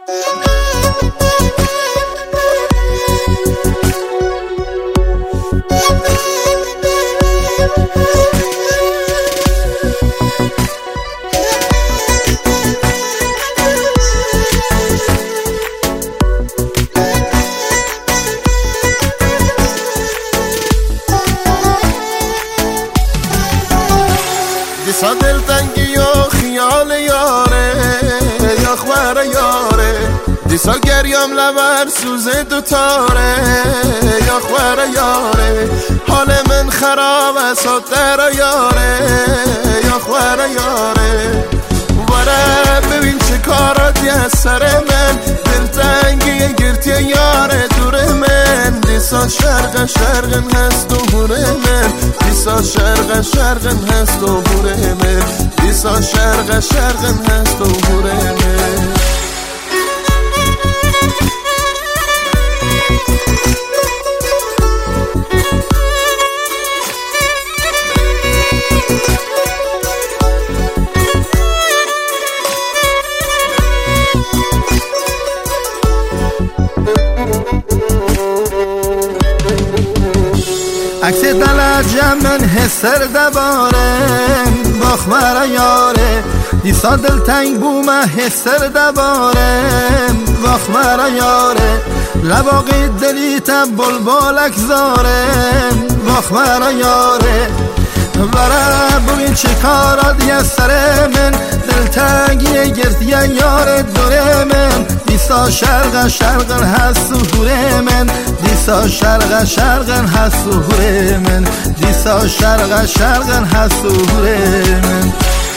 دیسا دلتنگی و خیال یاره یا خوره یاره دیسا گریم لبر سوز دوتاره یا خوره یاره حال من خراب است و در یاره یا خوره یاره وره ببین چه کارات یه سر من دلتنگی گرتی یاره دور من دیسا شرق شرقن هست و بوره من دیسا شرق شرقن هست و بوره من دیسا شرق شرقن هست و بوره من عکس دلجم من حسر دبارم باخمر یاره دیسا دلتنگ بومه حسر دبارم باخمر یاره لباقی دلیتم بلبلک زارم باخمر یاره برای ببین چه کارات یه سر من دلتنگی گرتی یار دوره من دیسا شرق شرقن هست و هوره من دیسا شرق شرقن هست و هوره من دیسا شرق شرقن هست و هوره من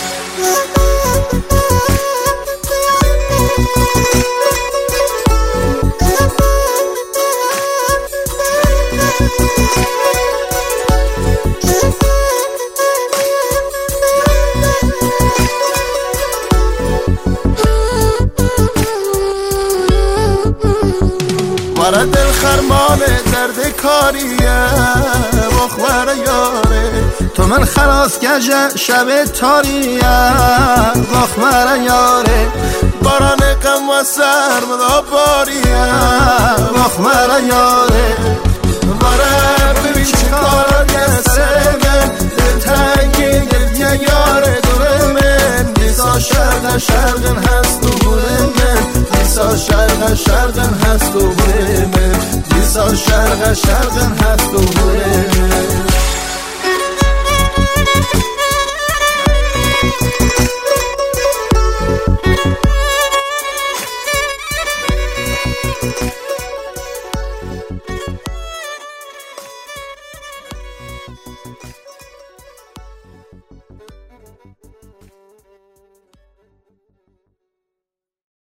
مرا دل خرمان درد کاریه بخور یاره تو من خلاص گجه شب تاریه بخور یاره باران غم و سرم باریه بخور یاره باره ببین چه کارات یه سر من دلتنگی گریه یاره دور من دیسا شرق شرقن هست و بوره من دیسا شرق شرقن هست و بوره من دیسا شرق شرقن هست و بوره من